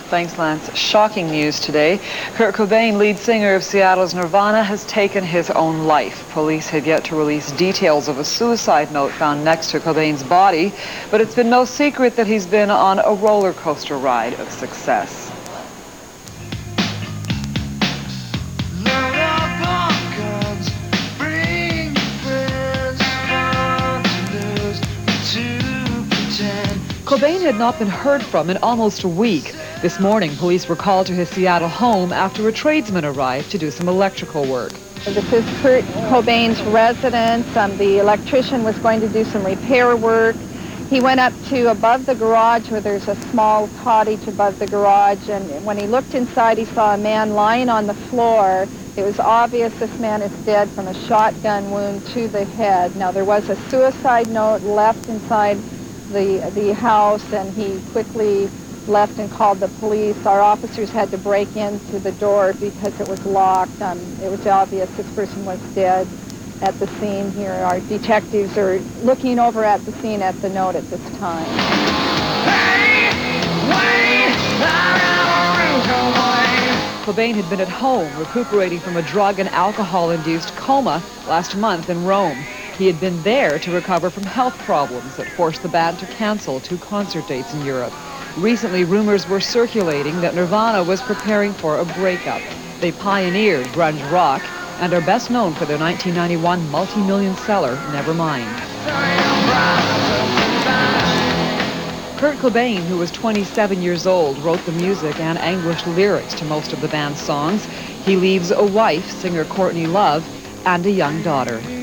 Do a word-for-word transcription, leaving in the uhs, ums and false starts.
Thanks, Lance. Shocking news today. Kurt Cobain, lead singer of Seattle's Nirvana, has taken his own life. Police have yet to release details of a suicide note found next to Cobain's body, but it's been no secret that he's been on a roller coaster ride of success. Cobain had not been heard from in almost a week. This morning, police were called to his Seattle home after a tradesman arrived to do some electrical work. This is Kurt Cobain's residence. Um, the electrician was going to do some repair work. He went up to above the garage where there's a small cottage above the garage, and when he looked inside, he saw a man lying on the floor. It was obvious this man is dead from a shotgun wound to the head. Now, there was a suicide note left inside the the house, and he quickly left and called the police. Our officers had to break into the door because it was locked. Um, it was obvious this person was dead at the scene here. Our detectives are looking over at the scene at the note at this time. Hey, wait, Cobain had been at home recuperating from a drug and alcohol-induced coma last month in Rome. He had been there to recover from health problems that forced the band to cancel two concert dates in Europe. Recently, rumors were circulating that Nirvana was preparing for a breakup. They pioneered grunge rock and are best known for their nineteen ninety-one multi-million seller, Nevermind. Kurt Cobain, who was twenty-seven years old, wrote the music and anguished lyrics to most of the band's songs. He leaves a wife, singer Courtney Love, and a young daughter.